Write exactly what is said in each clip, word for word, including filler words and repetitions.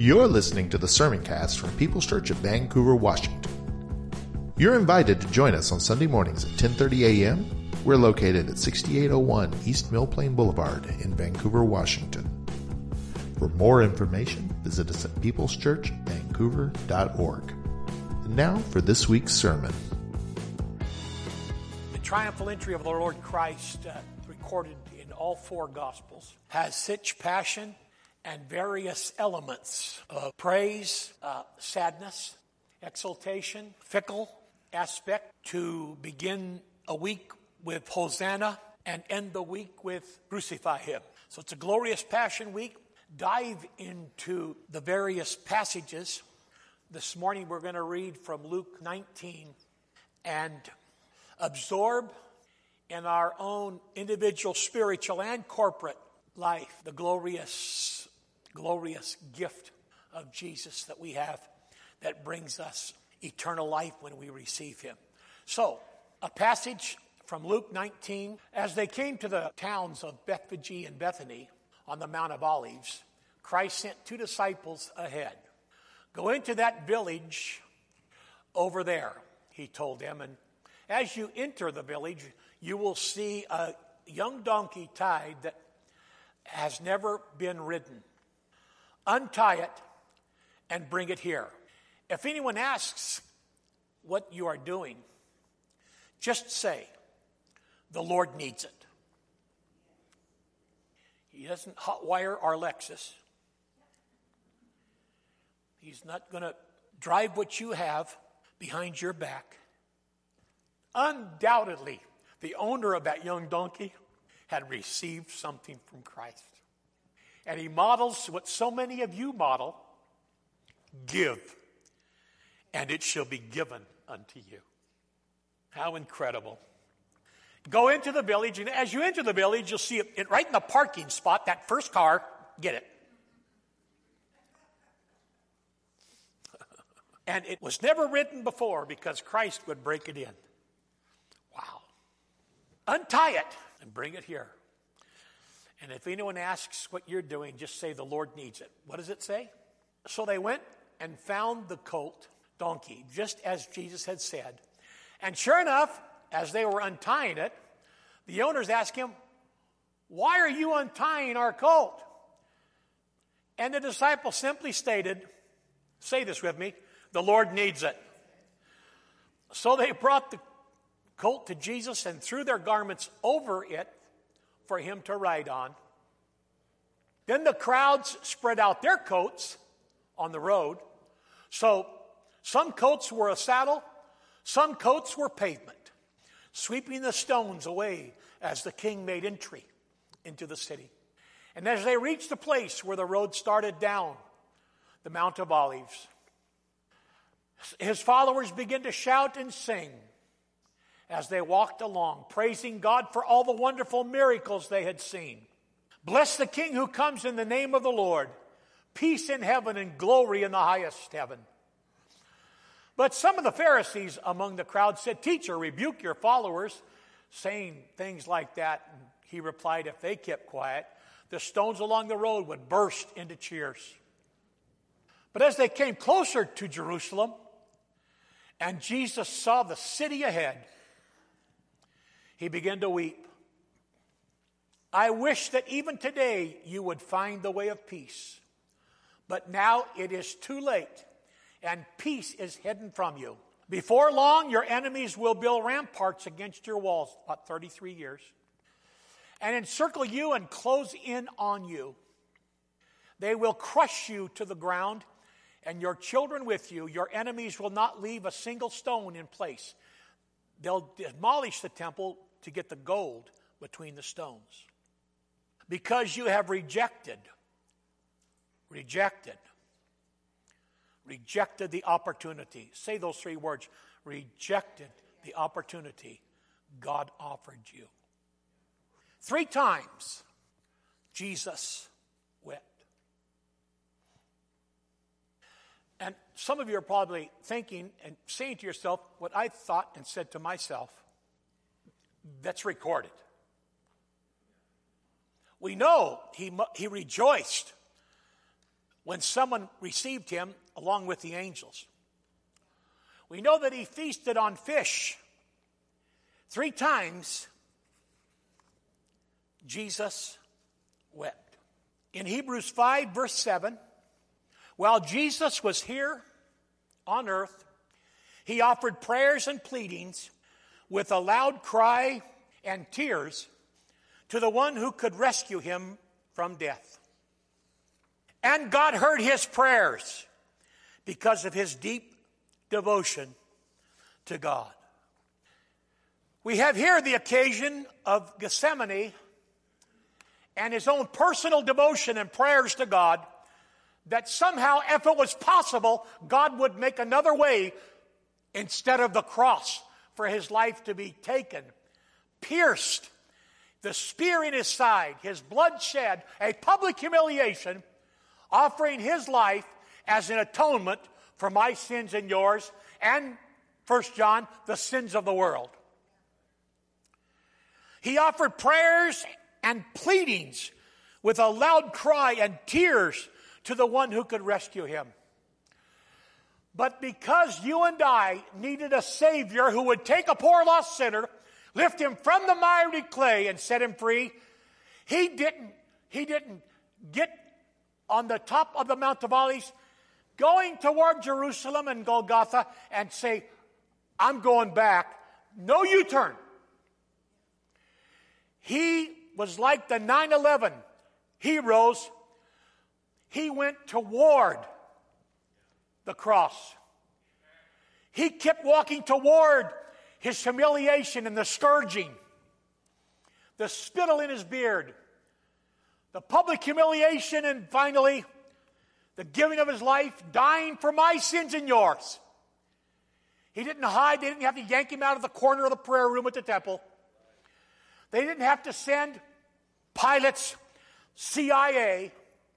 You're listening to the Sermon Cast from People's Church of Vancouver, Washington. You're invited to join us on Sunday mornings at ten thirty a.m. We're located at sixty-eight oh one East Mill Plain Boulevard in Vancouver, Washington. For more information, visit us at peoples church vancouver dot org. And now for this week's sermon. The triumphal entry of the Lord Christ, uh, recorded in all four Gospels, has such passion and various elements of praise, uh, sadness, exultation, fickle aspect, to begin a week with Hosanna and end the week with Crucify Him. So it's a glorious Passion Week. Dive into the various passages. This morning we're going to read from Luke nineteen and absorb in our own individual, spiritual, and corporate life the glorious, glorious gift of Jesus that we have that brings us eternal life when we receive Him. So, a passage from Luke nineteen. As they came to the towns of Bethphage and Bethany on the Mount of Olives, Christ sent two disciples ahead. Go into that village over there, He told them, and as you enter the village, you will see a young donkey tied that has never been ridden. Untie it and bring it here. If anyone asks what you are doing, just say, the Lord needs it. He doesn't hotwire our Lexus. He's not going to drive what you have behind your back. Undoubtedly, the owner of that young donkey had received something from Christ. And he models what so many of you model: give, and it shall be given unto you. How incredible. Go into the village, and as you enter the village, you'll see it, it right in the parking spot, that first car, get it. And it was never ridden before because Christ would break it in. Wow. Untie it and bring it here. And if anyone asks what you're doing, just say the Lord needs it. What does it say? So they went and found the colt, donkey, just as Jesus had said. And sure enough, as they were untying it, the owners asked him, "Why are you untying our colt?" And the disciple simply stated, say this with me, the Lord needs it. So they brought the colt to Jesus and threw their garments over it for him to ride on. Then the crowds spread out their coats on the road. So some coats were a saddle, some coats were pavement, sweeping the stones away as the king made entry into the city. And as they reached the place where the road started down the Mount of Olives, His followers began to shout and sing as they walked along, praising God for all the wonderful miracles they had seen. Bless the King who comes in the name of the Lord. Peace in heaven and glory in the highest heaven. But some of the Pharisees among the crowd said, "Teacher, rebuke your followers," saying things like that. And he replied, if they kept quiet, the stones along the road would burst into cheers. But as they came closer to Jerusalem, and Jesus saw the city ahead, he began to weep. "I wish that even today you would find the way of peace. But now it is too late, and peace is hidden from you. Before long, your enemies will build ramparts against your walls," about thirty-three years, "and encircle you and close in on you. They will crush you to the ground, and your children with you. Your enemies will not leave a single stone in place. They'll demolish the temple to get the gold between the stones. Because you have rejected, rejected, rejected the opportunity." Say those three words. Rejected the opportunity God offered you. Three times Jesus wept. And some of you are probably thinking and saying to yourself what I thought and said to myself. That's recorded. We know he, he rejoiced when someone received him along with the angels. We know that he feasted on fish. Three times, Jesus wept. In Hebrews five, verse seven, while Jesus was here on earth, he offered prayers and pleadings with a loud cry and tears to the one who could rescue him from death. And God heard his prayers because of his deep devotion to God. We have here the occasion of Gethsemane and his own personal devotion and prayers to God, that somehow, if it was possible, God would make another way instead of the cross for his life to be taken, pierced, the spear in his side, his blood shed, a public humiliation, offering his life as an atonement for my sins and yours, and, First John, the sins of the world. He offered prayers and pleadings with a loud cry and tears to the one who could rescue him. But because you and I needed a Savior who would take a poor lost sinner, lift him from the miry clay and set him free, he didn't, he didn't get on the top of the Mount of Olives, going toward Jerusalem and Golgotha, and say, I'm going back. No U-turn. He was like the nine eleven heroes. He went toward the cross. He kept walking toward his humiliation and the scourging, the spittle in his beard, the public humiliation, and finally, the giving of his life, dying for my sins and yours. He didn't hide. They didn't have to yank him out of the corner of the prayer room at the temple. They didn't have to send Pilate's C I A.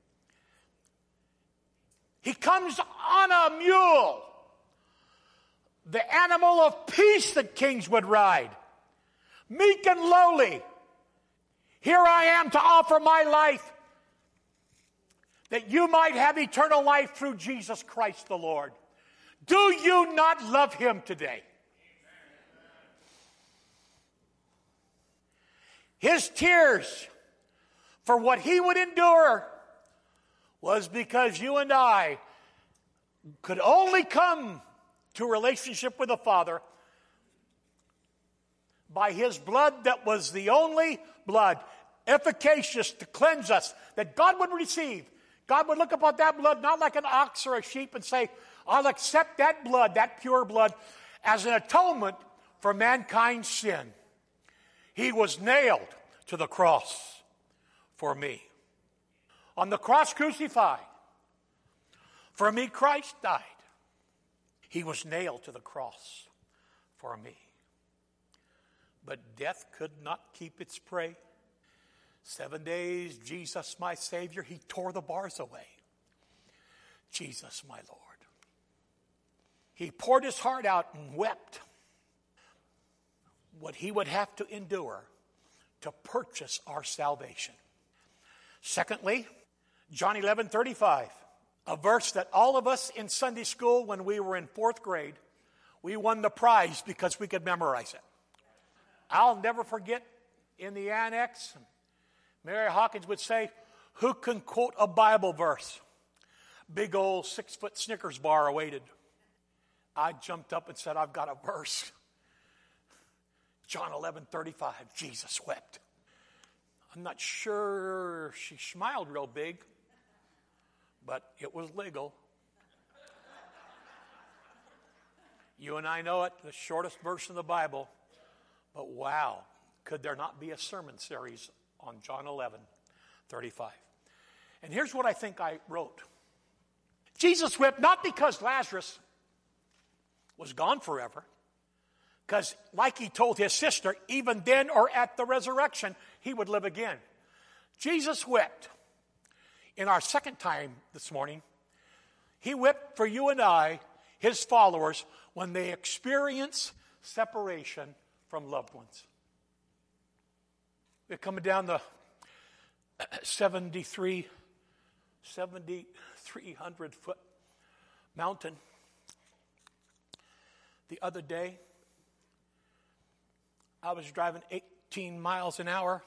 He comes on a mule, the animal of peace that kings would ride, meek and lowly. Here I am to offer my life, that you might have eternal life through Jesus Christ the Lord. Do you not love him today? His tears for what he would endure was because you and I could only come to a relationship with the Father by his blood that was the only blood efficacious to cleanse us, that God would receive. God would look upon that blood not like an ox or a sheep and say, I'll accept that blood, that pure blood, as an atonement for mankind's sin. He was nailed to the cross for me. On the cross crucified, for me Christ died. He was nailed to the cross for me. But death could not keep its prey. Seven days, Jesus, my Savior, he tore the bars away. Jesus, my Lord. He poured his heart out and wept what he would have to endure to purchase our salvation. Secondly, John eleven thirty-five, a verse that all of us in Sunday school when we were in fourth grade, we won the prize because we could memorize it. I'll never forget in the annex, Mary Hawkins would say, who can quote a Bible verse? Big old six-foot Snickers bar awaited. I jumped up and said, I've got a verse. John eleven thirty-five, Jesus wept. I'm not sure she smiled real big, but it was legal. You and I know it, the shortest verse in the Bible. But wow, could there not be a sermon series on John eleven thirty-five? And here's what I think I wrote. Jesus wept not because Lazarus was gone forever, because like he told his sister, even then or at the resurrection, he would live again. Jesus wept in our second time this morning. He wept for you and I, his followers, when they experience separation from loved ones. We're coming down the seventy-three, seventy, three hundred foot mountain. The other day, I was driving eighteen miles an hour.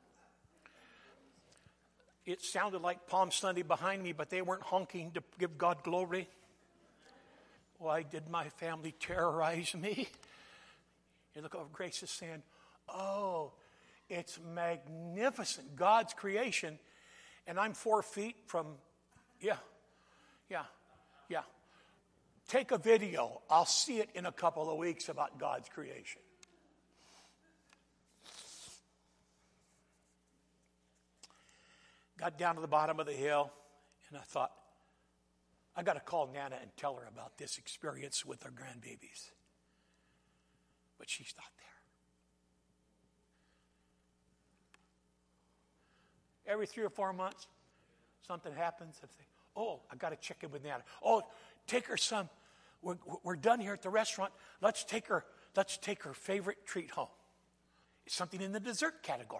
It sounded like Palm Sunday behind me, but they weren't honking to give God glory. Why did my family terrorize me? You look over, Grace is saying, oh, it's magnificent, God's creation. And I'm four feet from, yeah, yeah, yeah. Take a video. I'll see it in a couple of weeks about God's creation. Got down to the bottom of the hill, and I thought, I got to call Nana and tell her about this experience with her grandbabies. But she's not there. Every three or four months, something happens. I say, oh, I got to check in with Nana. Oh, take her some. We're, we're done here at the restaurant. Let's take her. Let's take her favorite treat home. It's something in the dessert category,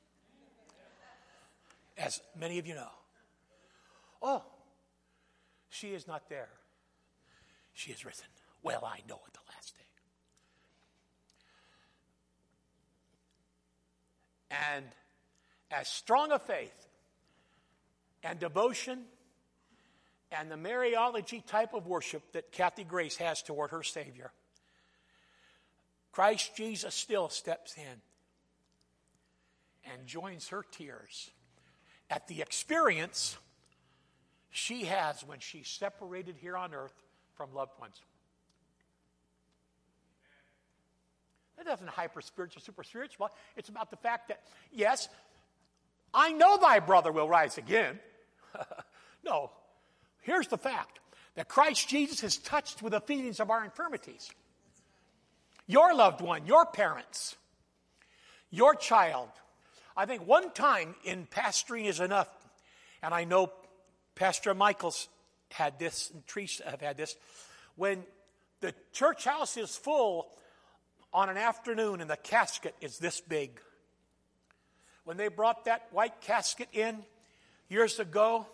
as many of you know. Oh, she is not there. She is risen. Well, I know at the last day. And as strong a faith and devotion and the Mariology type of worship that Kathy Grace has toward her Savior, Christ Jesus still steps in and joins her tears at the experience she has when she's separated here on earth from loved ones. That doesn't hyper spiritual, super spiritual. It's about the fact that, yes, I know thy brother will rise again. No. Here's the fact that Christ Jesus is touched with the feelings of our infirmities. Your loved one, your parents, your child. I think one time in Pastoring is Enough, and I know Pastor Michaels had this, and Teresa have had this, when the church house is full on an afternoon and the casket is this big. When they brought that white casket in years ago,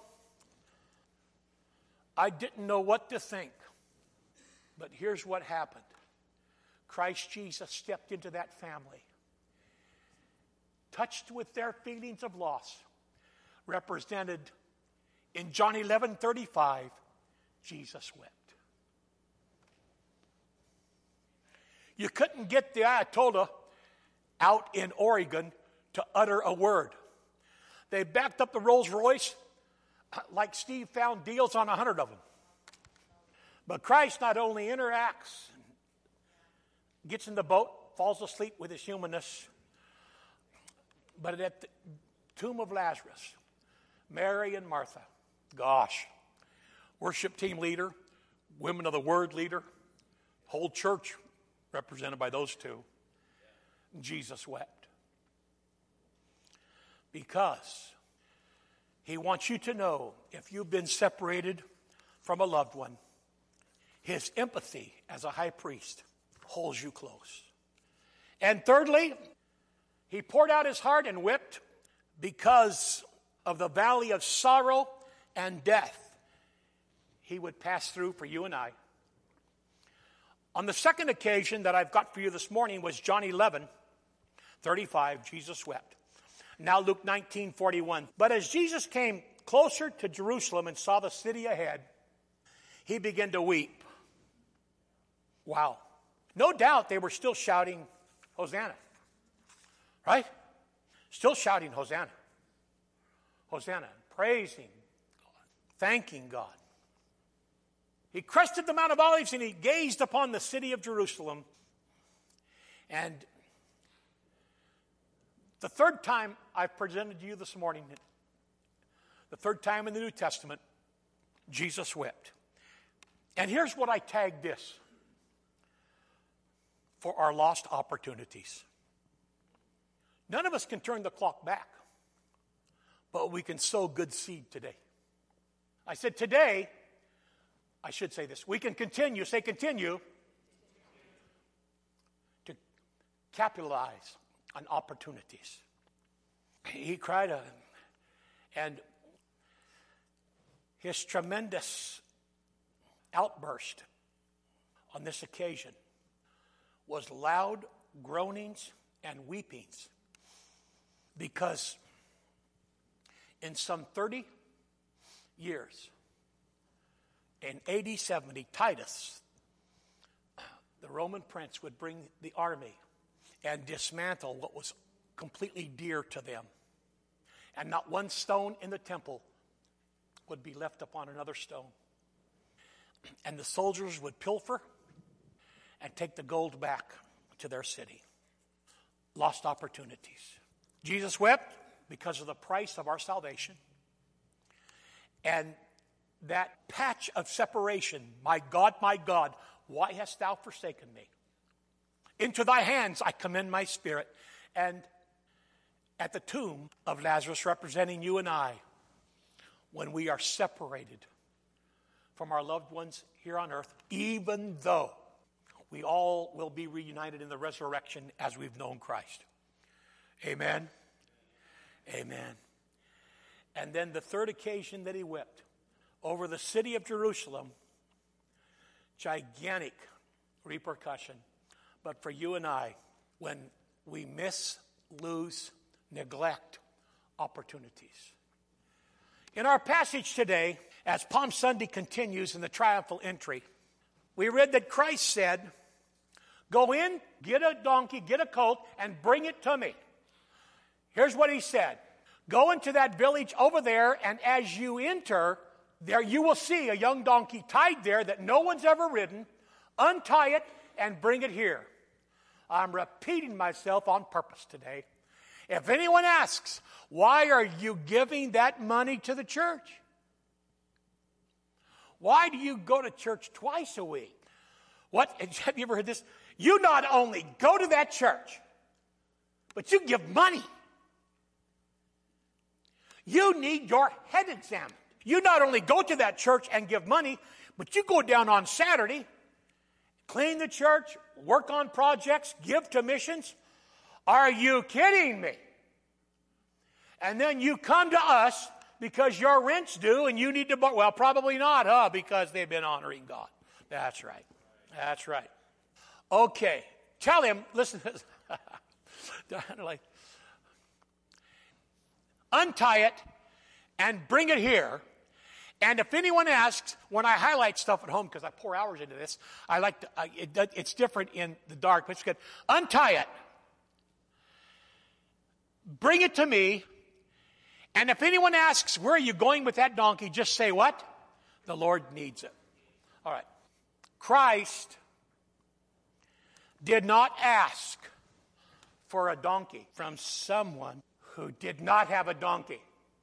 I didn't know what to think. But here's what happened. Christ Jesus stepped into that family, touched with their feelings of loss, represented in John eleven thirty-five, Jesus wept. You couldn't get the Ayatollah out in Oregon to utter a word. They backed up the Rolls Royce like Steve found deals on a hundred of them. But Christ not only interacts, gets in the boat, falls asleep with his humanness, but at the tomb of Lazarus, Mary and Martha, gosh, worship team leader, women of the word leader, whole church represented by those two, Jesus wept. Because he wants you to know, if you've been separated from a loved one, his empathy as a high priest holds you close. And thirdly, he poured out his heart and wept because of the valley of sorrow and death he would pass through for you and I. On the second occasion that I've got for you this morning was John eleven thirty-five, Jesus wept. Now Luke nineteen forty-one. But as Jesus came closer to Jerusalem and saw the city ahead, he began to weep. Wow. No doubt they were still shouting, Hosanna. Right? Still shouting, Hosanna. Hosanna. Praising God. Thanking God. He crested the Mount of Olives and he gazed upon the city of Jerusalem. And the third time I've presented to you this morning, the third time in the New Testament, Jesus wept. And here's what I tagged this: for our lost opportunities. None of us can turn the clock back, but we can sow good seed today. I said today, I should say this, we can continue, say continue, to capitalize on opportunities. He cried, uh, and His tremendous outburst on this occasion was loud groanings and weepings, because in some thirty years, in A D seventy, Titus, the Roman prince, would bring the army and dismantle what was completely dear to them. And not one stone in the temple would be left upon another stone. And the soldiers would pilfer and take the gold back to their city. Lost opportunities. Jesus wept because of the price of our salvation. And that patch of separation, my God, my God, why hast thou forsaken me? Into thy hands I commend my spirit. And at the tomb of Lazarus, representing you and I, when we are separated from our loved ones here on earth, even though we all will be reunited in the resurrection as we've known Christ. Amen. Amen. And then the third occasion that he wept, over the city of Jerusalem, gigantic repercussion. But for you and I, when we miss, lose, neglect opportunities. In our passage today, as Palm Sunday continues in the triumphal entry, we read that Christ said, go in, get a donkey, get a colt, and bring it to me. Here's what he said. Go into that village over there, and as you enter, there you will see a young donkey tied there that no one's ever ridden. Untie it and bring it here. I'm repeating myself on purpose today. If anyone asks, why are you giving that money to the church? Why do you go to church twice a week? What? Have you ever heard this? You not only go to that church, but you give money. You need your head examined. You not only go to that church and give money, but you go down on Saturday, clean the church, work on projects, give to missions. Are you kidding me? And then you come to us because your rent's due and you need to borrow. Well, probably not, huh? Because they've been honoring God. That's right. That's right. Okay. Tell him, listen to this. like, untie it and bring it here. And if anyone asks, when I highlight stuff at home, because I pour hours into this, I like to, uh, it, it's different in the dark, but it's good. Untie it. Bring it to me. And if anyone asks, where are you going with that donkey? Just say what? The Lord needs it. All right. Christ did not ask for a donkey from someone who did not have a donkey.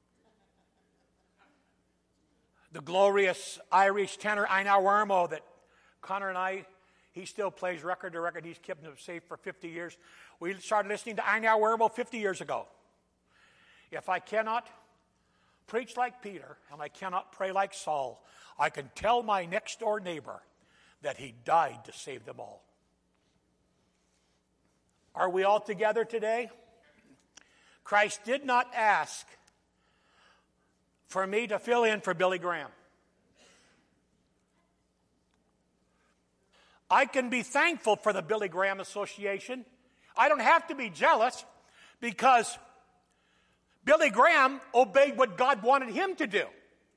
The glorious Irish tenor Einar Wermo that Connor and I, he still plays record to record. He's kept them safe for fifty years. We started listening to Einar Wermo fifty years ago. If I cannot preach like Peter and I cannot pray like Saul, I can tell my next door neighbor that he died to save them all. Are we all together today? Christ did not ask for me to fill in for Billy Graham. I can be thankful for the Billy Graham Association. I don't have to be jealous because Billy Graham obeyed what God wanted him to do.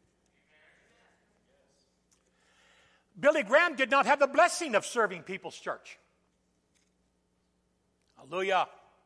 Billy Graham did not have the blessing of serving People's Church. Hallelujah.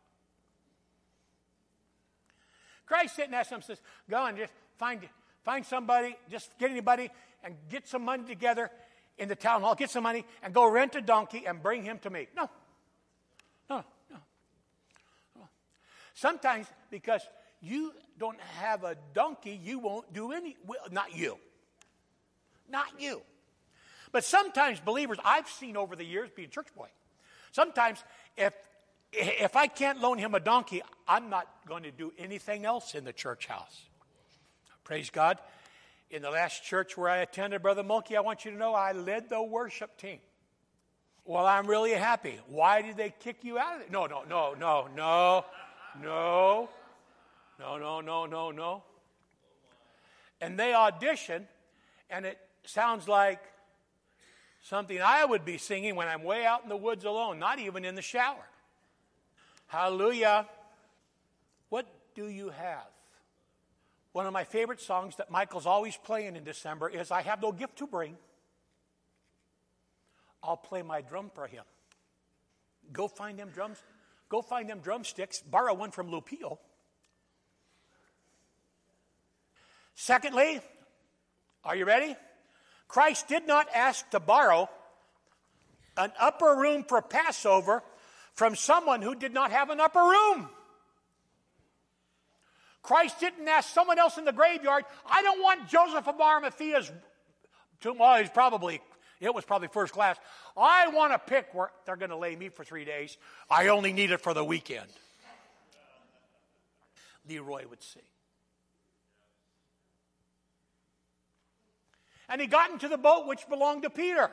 Christ didn't ask him, says, go and just find, find somebody, just get anybody and get some money together in the town hall, get some money and go rent a donkey and bring him to me. No. No, no. no. Sometimes because you don't have a donkey, you won't do any, well, not you. Not you. But sometimes believers, I've seen over the years being a church boy, sometimes if if I can't loan him a donkey, I'm not going to do anything else in the church house. Praise God. In the last church where I attended, Brother Mulkey, I want you to know I led the worship team. Well, I'm really happy. Why did they kick you out of it? No, no, no, no, no, no, no, no, no, no, no. And they auditioned, And it sounds like something I would be singing when I'm way out in the woods alone, not even in the shower. Hallelujah. What do you have? One of my favorite songs that Michael's always playing in December is I Have No Gift to Bring. I'll play my drum for him. Go find them drums. Go find them drumsticks. Borrow one from Lupio. Secondly, are you ready? Christ did not ask to borrow an upper room for Passover from someone who did not have an upper room. Christ didn't ask someone else in the graveyard, I don't want Joseph of Arimathea's tomb. Well, he's probably, it was probably first class. I want to pick where they're going to lay me for three days. I only need it for the weekend. Leroy would sing. And he got into the boat which belonged to Peter.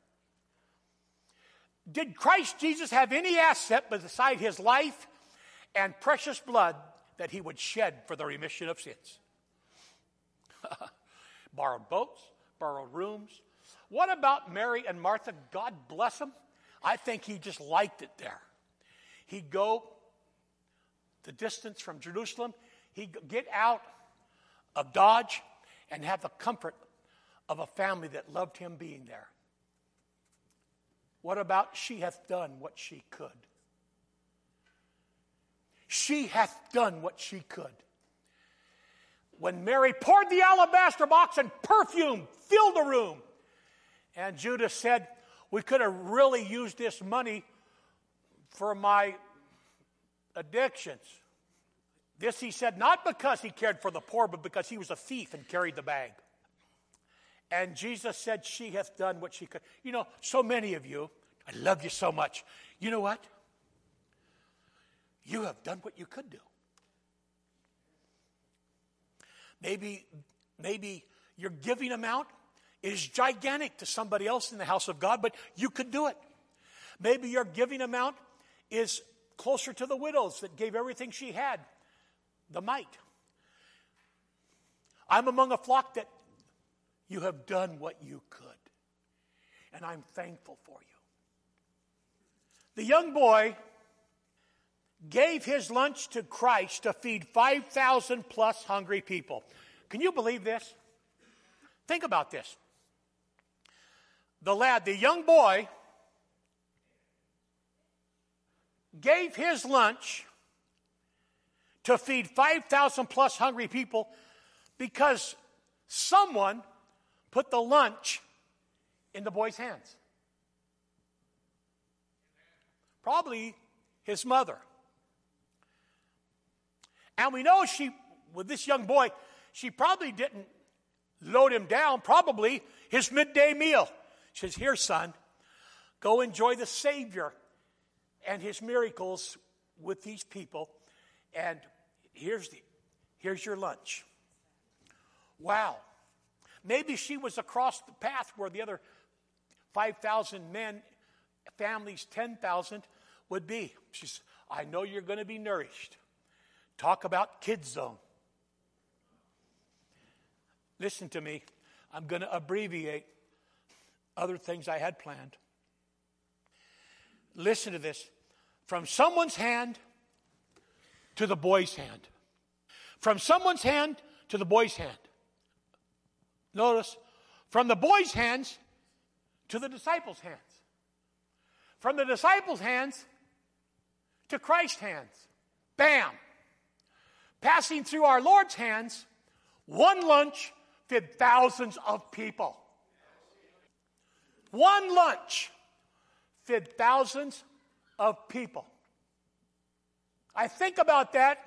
Did Christ Jesus have any asset beside his life and precious blood that he would shed for the remission of sins? Borrowed boats, borrowed rooms. What about Mary and Martha? God bless them. I think he just liked it there. He'd go the distance from Jerusalem. He'd get out of Dodge and have the comfort of a family that loved him being there. What about she hath done what she could? She hath done what she could. When Mary poured the alabaster box and perfume filled the room, and Judas said, we could have really used this money for my addictions. This he said not because he cared for the poor, but because he was a thief and carried the bag. And Jesus said, she hath done what she could. You know, so many of you, I love you so much. You know what? You have done what you could do. Maybe, maybe your giving amount is gigantic to somebody else in the house of God, but you could do it. Maybe your giving amount is closer to the widows that gave everything she had, the mite. I'm among a flock that you have done what you could, and I'm thankful for you. The young boy gave his lunch to Christ to feed five thousand plus hungry people. Can you believe this? Think about this. The lad, the young boy, gave his lunch to feed five thousand plus hungry people because someone put the lunch in the boy's hands. Probably his mother. And we know she, with this young boy, she probably didn't load him down, probably his midday meal. She says, here, son, go enjoy the Savior and his miracles with these people. And here's the, here's your lunch. Wow. Maybe she was across the path where the other five thousand men, families, ten thousand would be. She says, I know you're going to be nourished. Talk about Kids Zone. Listen to me. I'm going to abbreviate other things I had planned. Listen to this. From someone's hand to the boy's hand. From someone's hand to the boy's hand. Notice, from the boy's hands to the disciples' hands. From the disciples' hands to Christ's hands. Bam! Passing through our Lord's hands, one lunch fed thousands of people. One lunch fed thousands of people. I think about that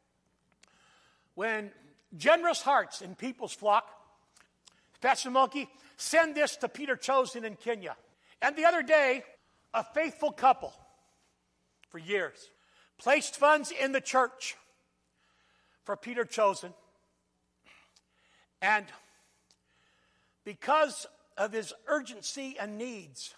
when generous hearts in people's flock, Pastor Mulkey, send this to Peter Chosen in Kenya. And the other day, a faithful couple for years placed funds in the church for Peter Chosen. And because of his urgency and needs,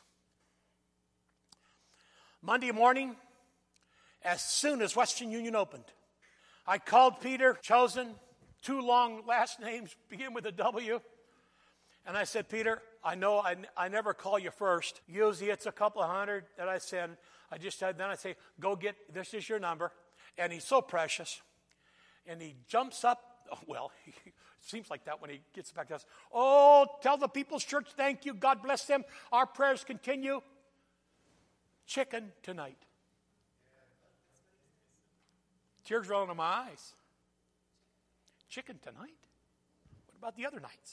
Monday morning, as soon as Western Union opened, I called Peter Chosen, two long last names begin with a W, And I said, Peter, I know I, I never call you first. Usually it's a couple of hundred that I send. I just said, then I say, go get, this is your number. And he's so precious. And he jumps up. Oh, well, he, it seems like that when he gets back to us. Oh, tell the People's Church thank you. God bless them. Our prayers continue. Chicken tonight. Tears rolling in my eyes. Chicken tonight? What about the other nights?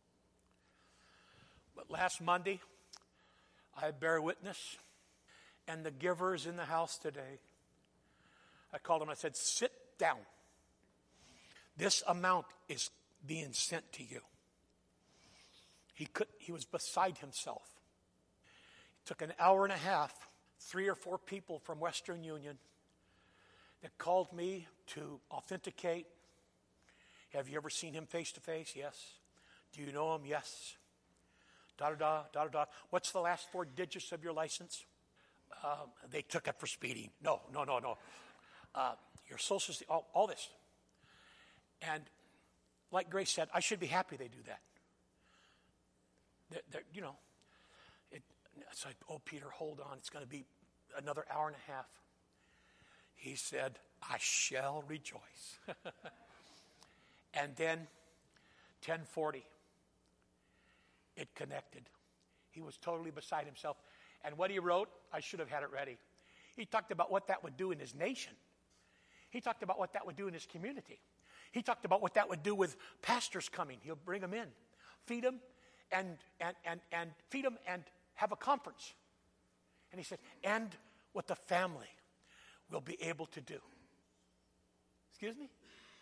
But last Monday, I bear witness, and the giver is in the house today. I called him, I said, sit down. This amount is being sent to you. He could, he was beside himself. It took an hour and a half, three or four people from Western Union that called me to authenticate. Have you ever seen him face to face? Yes. Do you know him? Yes. Da da da da da. What's the last four digits of your license? Um, they took it for speeding. No, no, no, no. Uh, your social, all, all this. And like Grace said, I should be happy they do that. They're, they're, you know, it, it's like, oh, Peter, hold on. It's going to be another hour and a half. He said, I shall rejoice. And then ten forty, it connected. He was totally beside himself. And what he wrote, I should have had it ready. He talked about what that would do in his nation. He talked about what that would do in his community. He talked about what that would do with pastors coming. He'll bring them in, feed them, and, and, and, and feed them and have a conference. And he said, and what the family will be able to do. Excuse me?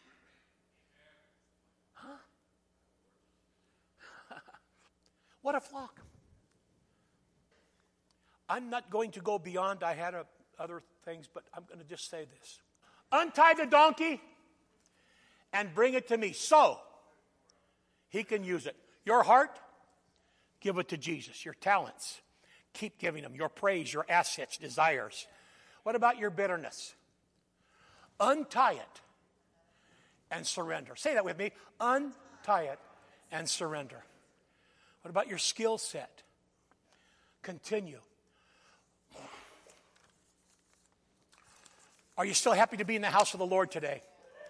Huh? What a flock. I'm not going to go beyond, I had a, other things, but I'm going to just say this. Untie the donkey and bring it to me so he can use it. Your heart, give it to Jesus. Your talents, keep giving them. Your praise, your assets, desires. What about your bitterness? Untie it and surrender. Say that with me. Untie it and surrender. What about your skill set? Continue. Are you still happy to be in the house of the Lord today?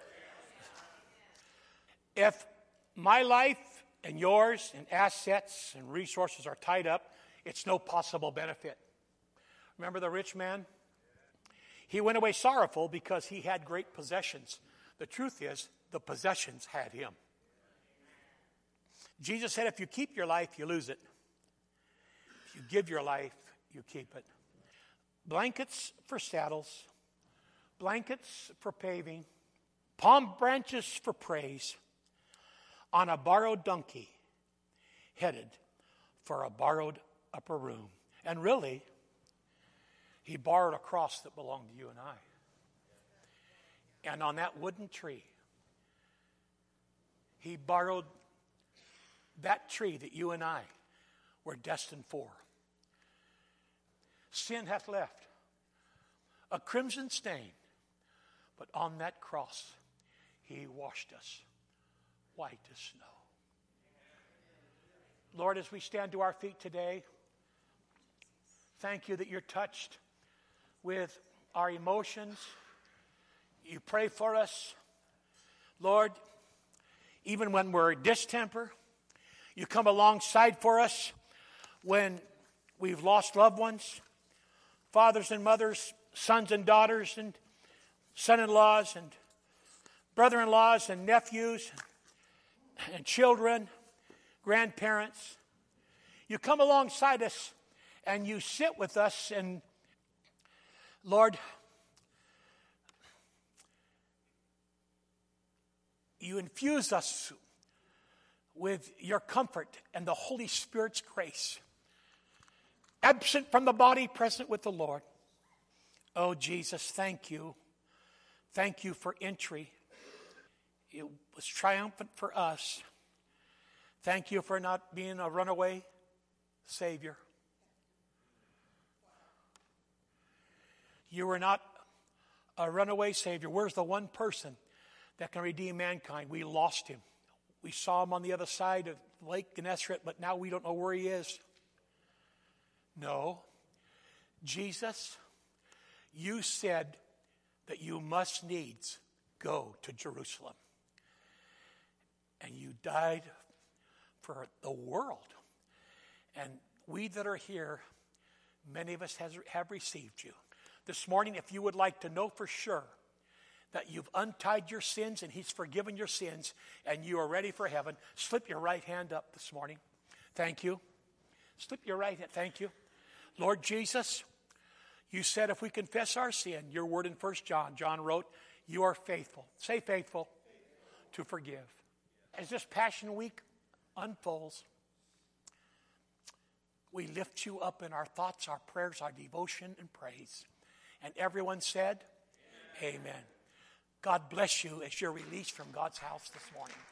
If my life and yours and assets and resources are tied up, it's no possible benefit. Remember the rich man? He went away sorrowful because he had great possessions. The truth is, the possessions had him. Jesus said, if you keep your life, you lose it. If you give your life, you keep it. Blankets for saddles, blankets for paving, palm branches for praise, on a borrowed donkey, headed for a borrowed upper room. And really, he borrowed a cross that belonged to you and I. And on that wooden tree, he borrowed that tree that you and I were destined for. Sin hath left a crimson stain, but on that cross, he washed us white as snow. Lord, as we stand to our feet today, thank you that you're touched with our emotions. You pray for us. Lord, even when we're distemper, you come alongside for us when we've lost loved ones, fathers and mothers, sons and daughters, and son-in-laws, and brother-in-laws, and nephews, and children, grandparents. You come alongside us and you sit with us, and Lord, you infuse us with your comfort and the Holy Spirit's grace. Absent from the body, present with the Lord. Oh, Jesus, thank you. Thank you for entry. It was triumphant for us. Thank you for not being a runaway Savior. You were not a runaway Savior. Where's the one person that can redeem mankind? We lost him. We saw him on the other side of Lake Gennesaret, but now we don't know where he is. No. Jesus, you said that you must needs go to Jerusalem. And you died for the world. And we that are here, many of us has, have received you. This morning, if you would like to know for sure that you've untied your sins and he's forgiven your sins and you are ready for heaven, slip your right hand up this morning. Thank you. Slip your right hand. Thank you. Lord Jesus, you said if we confess our sin, your word in First John, John wrote, you are faithful. Say faithful to forgive. As this Passion Week unfolds, we lift you up in our thoughts, our prayers, our devotion, and praise. And everyone said, Amen. Amen. God bless you as you're released from God's house this morning.